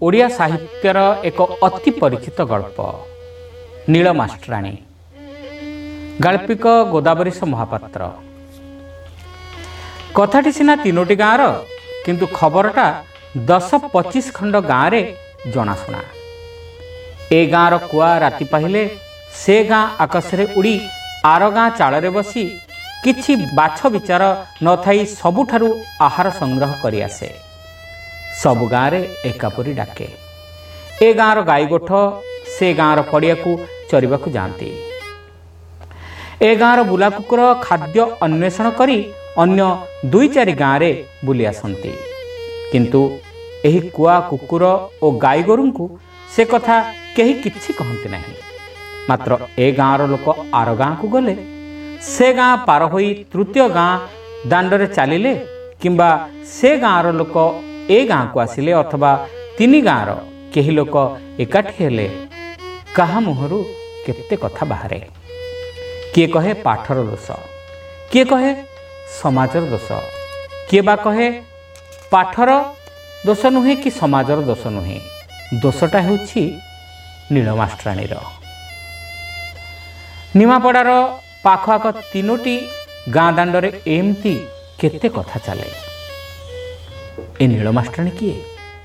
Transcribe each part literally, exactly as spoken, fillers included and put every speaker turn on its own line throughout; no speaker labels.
ओडिया साहित्यर एक अति परिचित गल्प नील मास्टराणी। गाल्पिक गोदावरीश महापात्र। कथाटी सिना तीनोटी गाँवर किंतु खबरटा दस पचिश खंड गाँव में जनाशुना। ए गाँवर कुआ राति पाहिले से गाँ आकाशरे उड़ी आर गाँ चाଳରେ बसी किछि बाछ विचार न थाई सबुठारु आहार संग्रह करि आसे। सबु गाँव रे एकापरी डाके। ए गाँवर गाई गोठ से गाँवर पड़िया को चरिबाकू जाती। ए गाँवर बुला कुकुर खाद्य अन्वेषण करी अन्य दुई चारि गाँव रे बुली आसंती। किंतु एही कुआ कुकुर और गाई गोरुंकु से कथा केही किछि कहंती नाही। मात्र ए गाँवर लोक आर गाँ को गले से गाँ पार होई तृतीय गाँ दांडरे चलिले किंबा से गाँवर लोक ए गाँ को आसिले अथवा तीन गाँवर केही लोक एकाठी हेले कहा मुहरु केते कथा बाहरे। किए कहे पाठर दोष, किए कहे समाजर दोष, किए बा कहे पाठर दोष नुहे कि समाजर दोष नुहे, दोषटा हेउछि नील मास्टराणीर। निमापड़ार पाखआख तीनोटी गाँ दांडरे एमती केते कथा चले। ए नील मास्टराणी किए?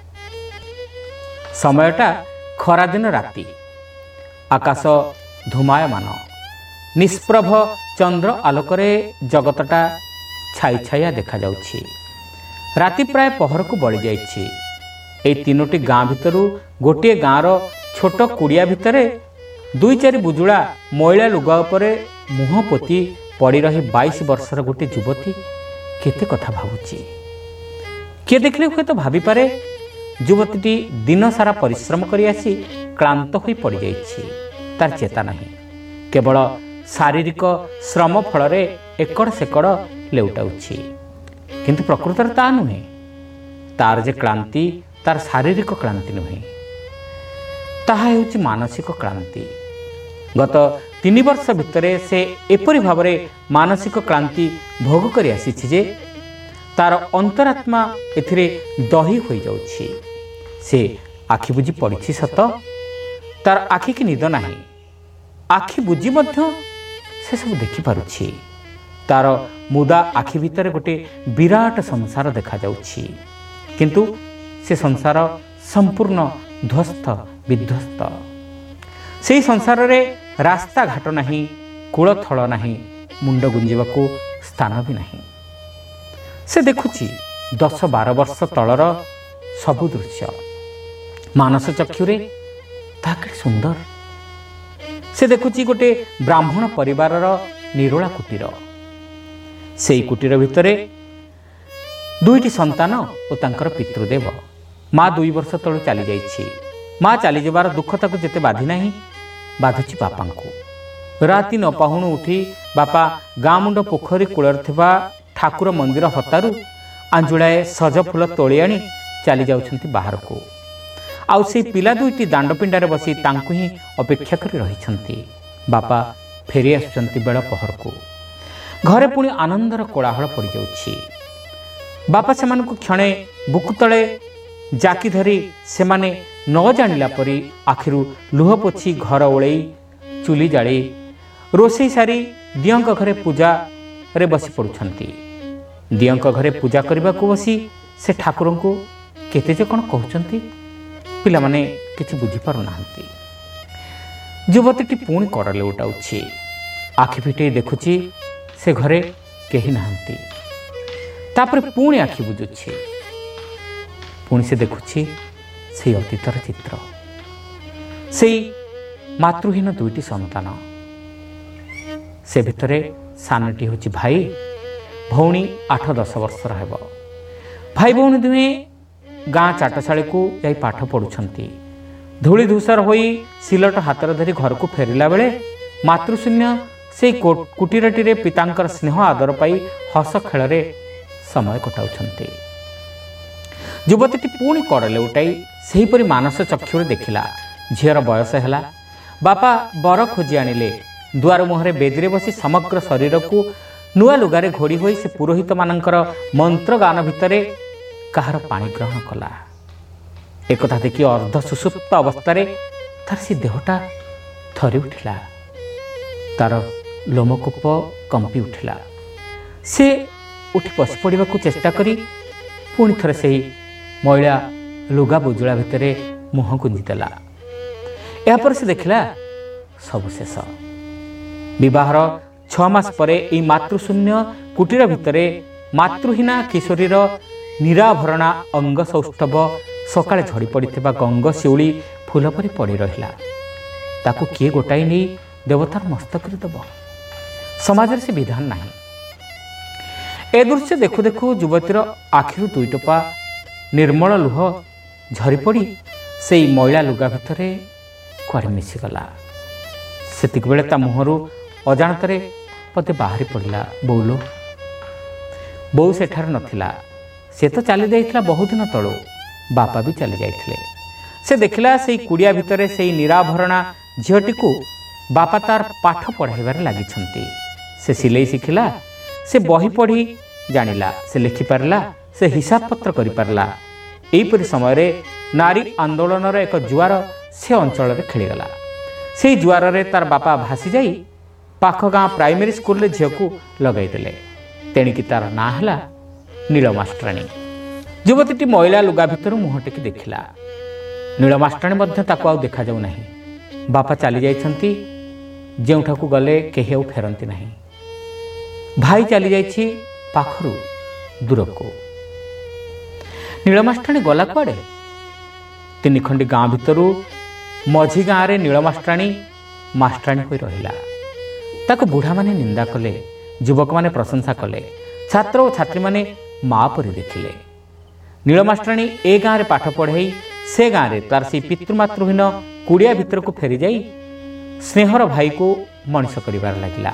समयटा खरादिन राति, आकाश धूमायमान, निष्प्रभ चंद्र आलोकरे जगतटा छाई छाया देखा जाउछि। राति प्राय पहर को बड़ी जाइछि। ए तीनोटी गाँ भितरु गोटे गाँर छोट कुड़िया भितरे दुई चारि बुजुड़ा मैला लुगा उपरे मुह पोती पड़ी रही बाईस वर्षर गोटे युवती केते कथा भावुछि। किए देखले हुए तो भाभी पारे युवतीटी दिन सारा परिश्रम करी आसी क्लांत होई पड़ी जाइछि। तार चेता नहीं, केवल शारीरिक श्रम फल एकड़ सेकड़ लेउटाउछि। किंतु प्रकृतर ता नुहे। तार जे क्लांति तार शारीरिक क्लांति नुहे, ताहा हेउछि मानसिक क्लांति। गत तीन वर्ष भितरे से एपरि भावरे मानसिक क्लांति भोग करी आसीछि जे तार अंतरात्मा एथिरे दही होई जाउछि। से आखि बुझी पड़िछि सत, तार आखि की निद नाही। आखि बुझी मध्य से सब देखि पारुछि। तार मुदा आखि भितरे गोटे विराट संसार देखा जाउछि। किंतु से संसार संपूर्ण ध्वस्त विध्वस्त। से संसार रे रास्ता घाट नाही, कूल थल नाही, मुंड गुंजिबाकू स्थान भी नाही। से देखुछि दस बार वर्ष तलर सबु दृश्य मानस चक्षुरे ताके सुंदर। से देखुछि गोटे ब्राह्मण परिवारर निरोला कुटीर। सेई कुटीर भितरे दुईटी संतान और तांकर पितृदेव। माँ दुई वर्ष तलु चली जाइछि। माँ चली जबार दुख ताकू जेते बाधी नाही, बाधुछि बापांकु। राति न पाहुणु उठी बापा गाँ मुंड पोखरी कूलर थिबा ठाकुर मंदिर हतारू आंजुलाए सज फूल तोली आनी चली जाउछंती बाहरकू। आउ से पिला दुईटी दांडपिंडारे बसी तांकु ही अपेक्षा करी रहिछंती। बापा फेरी आसुछंती बेଳ पहरकू। घरे पुणी आनंदर कोलाहल पड़ी जाउछि। बापा सेमानकु क्षणे बुकु तळे जाकी धरी सेमाने न जानिला परी आखिरु लुह पोछि घर ओळेई चुली जाली रोषेई सारी दियंक घरे पूजा रे बसी पड़ुछंती। दियंक घरे पूजा करबा को बसी से ठाकुर को केते जे कोन कहउछंती पिला माने किछि बुझी पारु नाहंती। युवतीटी पुणी करले उठाउछि। आखि फिटे देखुछि से घरे केही नाहंती। तापर पुणी आखि बुझुछि। पुणी से देखुछि से अतीतर चित्र। से मातृहीन दुईटी संतान। से भितरे सानटी होछि भाई, भौणी आठ दस वर्षर हेब। भाई भौणी दुहे गाँ चाटशाली को जाई पाठ पढ़ुछंती। धूली धूसर होई सिलट हातर धरी घर को फेरिला बेले मातृशून्य से कुटीरटी पितांकर स्नेह आदर पाई हस खेल समय कटाउछंती। युवतीटी पुणी करले उठाई सेहीपरि मानस चक्षुरे देखिला। झीर बयस हैला। बापा बर खोजी आनिले। दुआर मुहरे बेदीरे बसी समग्र शरीर को नुआ लुगारे घोड़ी होई से पुरोहित मानकर मंत्र गान भितरे काहार पाणी ग्रहण कला। एकथा देखि अर्ध सुसुप्त अवस्था तार से देहटा थरी उठिला, तार लोमकूप कंपी उठिला। से उठी बस पड़ा चेष्टा करी पुणी थरे से मैला लुगा बुजुला भितर मुह गुंजिदेला। यापर से देखला सबु शेष। विवाहर छमास पर यह मातृशून्य कुटीर भितर मातृहीना किशोरीर निराभरणा अंग सौष्ठव सकाळे झड़ी पड़ा गंगशिउली फूल परी पड़ रहा। ताकू किए गोटाई नहीं देवतार मस्तक देव। समाज से विधान नहीं। ए दृश्य देखु देखु युवतीर आखिरु दुई टोपा निर्मल लुह झरी पड़ी से मैला लुगा भितर कुआड़े मिशीगला। सेतिक बेले ता मुहरु अजाणतरे पते बाहरी पड़ला, बोलो। बोऊ सेठार नथिला। से तो चली जाइथिला बहुत दिन तळो। बापा भी चली जाइथिले। से देखिला से कुड़िया भितर से निराभरणा झीटी को बापा तार पाठ पढ़ाइबार लागिछंती। से सिलाई शिखिला, से बही पढ़ी जानिला, से लिखि पारला, से हिसाब पत्र करि पारला। एहीपरि समय नारी आंदोलन एक जुआर से अंचल रे खेलीगला। से जुआर रे तार बापा भासी जाई पाख गाँ प्राइमरी स्कूल रे झील को लगैदेले। तेणिकी तार ना हला नीलमास्टराणी। युवतीटी मैला लुगा भितर मुह टेकी देखिला। नीलमास्टराणी मध्य ताकू आउ देखा जाऊ नाही। बापा चली जाइछंती, जेउठाकू गले केही आउ फेरंती नाही। भाई चली जाइछि पाखरु दूरको। नीलमास्टराणी गला कुआडे? तीन खंडी गाँ भितरु मझी गाँ रे नीलमास्टराणी मास्टराणी होई रहिला। ताको बुढ़ा माने निंदा कले, युवक माने प्रशंसा कले, छात्र और छात्री माने माँ परी देखिले। नीलमास्टराणी ए गाँव पाठ पढ़ाई से गाँव में तार से पितृमातृहीन कुड़िया भितर को फेरी जाई स्नेहर भाई को मनीष कर लगिला।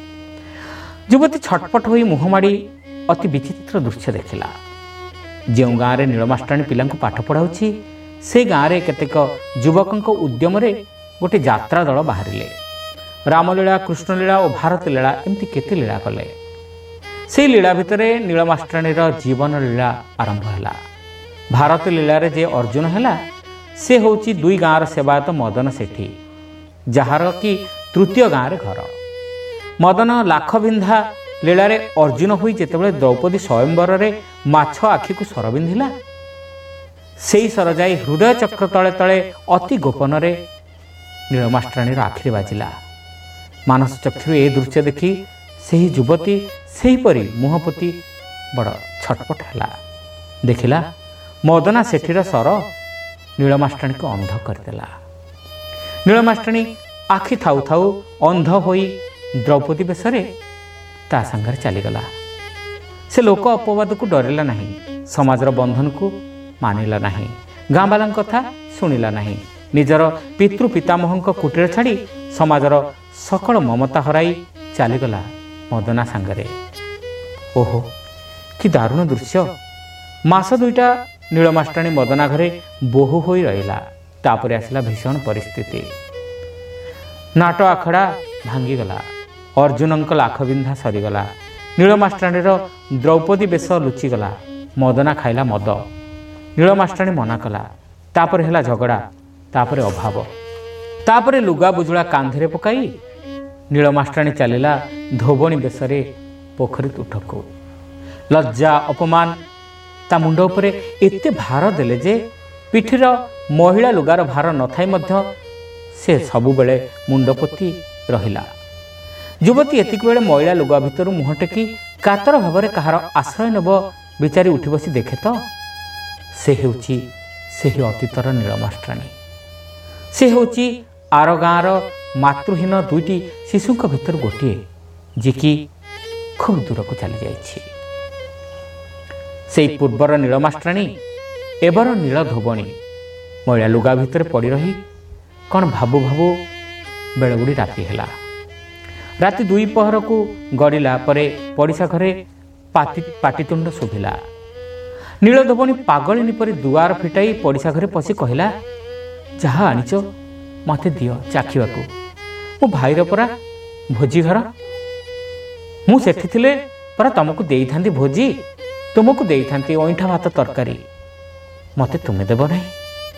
युवती छटपट हो मुहमाड़ी अति विचित्र दृश्य देखिला। जो गाँव में नीलमास्टराणी पिला पाठ पढ़ाऊँगी से गाँव में केतेक युवक उद्यम गोटे यात्रा दल बाहरिले। रामलीला, कृष्णलीला और भारत लीला एमती केते लीला कले। से लीला भितर नीलमास्टराणी जीवन लीला आरंभ है। भारत लीला रे जे अर्जुन है से होची दुई गाँव सेवायत मदन सेठी, जार कि तृतीय गाँव घर। मदन लाख बिंधा लीला रे अर्जुन होई जेतेबेले द्रौपदी स्वयंवर रे माछ आखि को सर बिंधिला, सेई सर जाई हृदय चक्र तले तले अति गोपन रे नीलमास्टराणी आखिरे बाजिला। मानस चक्षु ए दृश्य देखि सेही युवती सेहीपरि मुहपति बड़ छटपट है। देखिला मदना सेठीर सर नीलमास्टराणी को अंध करदेला। नीलमास्टराणी आखि थाउ थाउ अंध होई द्रौपदी बेशरे ता संगे चलीगला। से लोक अपवाद को डरला नहीं, समाजर बंधन को मानिला नहीं, गाँ बाला कथा शुणिला नहीं, निजर पितृ पितामह कुटीर छाड़ी समाजर सकल ममता हराई चलीगला मदना सांगरे। ओहो कि दारुण दृश्य। मास दुईटा नीलमास्टराणी मदना घरे बोहू हो रहिला। तापर आसला भीषण परिस्थिति। नाट आखड़ा भांगीगला। अर्जुन लाख बिंधा सरीगला। नीलमास्टराणीर द्रौपदी बेश लुचिगला। मदना खाइला मद। नीलमास्टराणी मना कला। तापर हैला झगड़ा, तापर अभाव, तापर लुगा बुजुला कांधरे पकाई नीलमास्टराणी चलिला धोबणी बेशरे पोखरी तुठको। लज्जा अपमान ता मुंड उपरे एते भार देले जे पिठीर महिला लुगार भार नथाई मध्य से सबु बेले मुंड पोती रहिला। युवती एतिक बेले महिला लुगा भितर मुह टेकी कातर भावरे कहार आश्रय नब विचारी उठी बसी देखे तो से हेउची सेही अतीतर नीलमास्टराणी। से हेउची आर गाँर मातृहीन दुईटी शिशु भितर गोटे जिकी खूब दूर को चली जाइछि। से पूर्वर नीलमास्टराणी एबर नील धोबणी महिला लुगा भितर पड़ी रही कौन भाबु भाबु बेले बुड़ी राति है। राति दुई पहर को गड़िला परे पड़िशा घरे पाटी पाटितुंड शुभिला। नील धोबणी पागलिनी परी दुआर फिटाई पड़िशा घरे पशि कहला, जहा आनिच मते दियो चाखिबाकू। मो भाईर परा भोजी घर, मु सेठी थिले परा तुमको देई थांती भोजी, तुमको देई थांती ओइठा भात तरकारी, मते तुमे देबो नहीं।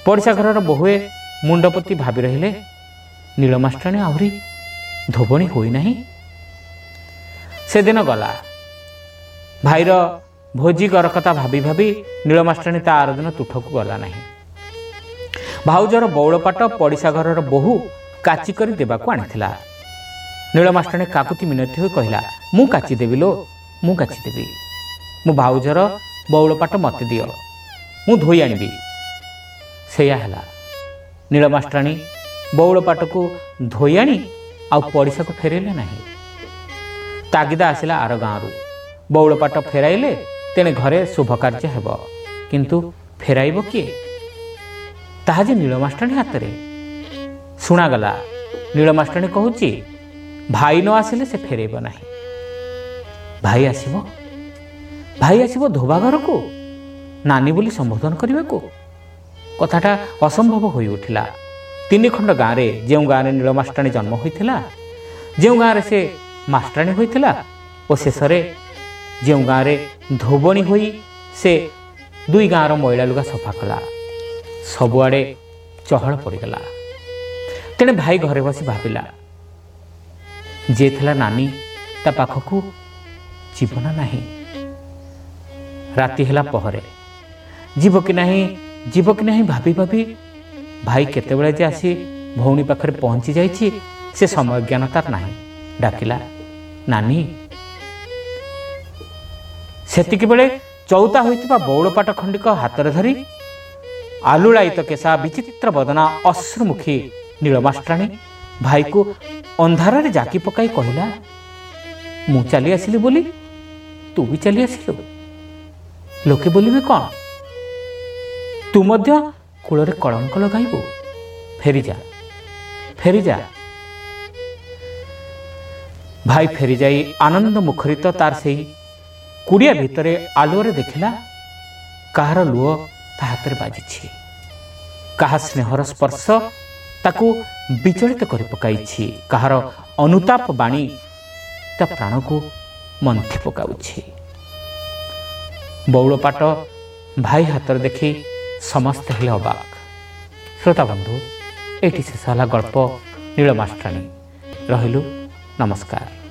पड़िशा घर बहुए मुंडपति भावी रहिले नीलमाष्टाणी आहरी धोबणी होई नाही। से दिन गला भाईर भोजी घर कथा भाभी भाभी नीलमाष्टाणी ता आर दिन तुठक गला नाही। भाउजर बौलपाट पड़िशा घर बहु काची करी देबाकू आनिथिला। नीलमाष्टाणी काकुति मिनती होई कहिला मु काची देबी लो मु काची देबी मु भाउजर बौलपाट मते दियो मु धोई आनिबी। सेया हला नीलमाष्टाणी बौलपाट को धोई आनी आ पड़िशा को फेरेले नाही। तागिदा आसिला आर गाँरु बौलपाट फेराइले तेणे घरे शुभ कार्य हेब किंतु फेराइब किए ताहा जे नीलमाष्टाणी हाथ रे शुणागला। नीलमाष्टाणी कहूची भाई न आसिले से फेरेब नाही। भाई आसिबो भाई आसिबो धोबा घर को नानी बोली संबोधन करने को कथाटा असंभव होई उठिला। तीन खंड गाँव में जो गाँव में नीलमाष्टाणी जन्म होइथिला जो गाँव से मास्टाणी होइथिला और शेष जो गाँव में धोबणी होई से दुई गाँवर मैला लुगा सफा कला सबुआड़े चहल पड़गला। तेणे भाई घरे बसी भाविला जे थिला नानी ता पाखकू जीवना नाही। राति हेला पहरे जीव कि नाही जीव कि नाही भाभी भाभी भाई केतेबेले जे आसी भौणी पाखरे पहुंची जाइछि से समय ज्ञान तार नाही। डाकिला नानी सेतिकी बेले चौता होइतिबा बौलपाट खंडिक हातरे धरी आलुलायित केशा विचित्र बदना अश्रुमुखी नीलमाष्टाणी भाई को अंधारे जाकी पकाई कहला मु चली आसिली बोली तू भी चली आसिलु लोके बोलिबे कौन तू मध्य कूଳରେ कलंक लगाइबु फेरी जा फेरी जा। भाई फेरी जाई आनंद मुखरित तार सेई कुड़िया भितरे आलुअरे देखिला कहार लुह ता हाथ में बाजी कहा स्नेहर स्पर्श ताकू विचलित कर पकाई कहार अनुताप बाणी ता प्राण को मंथि पकाउछि। बौलपाट भाई हाथ देखी समस्त हेले अबाक। श्रोता बंधु एटी शेष होला गल्प नीलमाष्टाणी। रहिलु नमस्कार।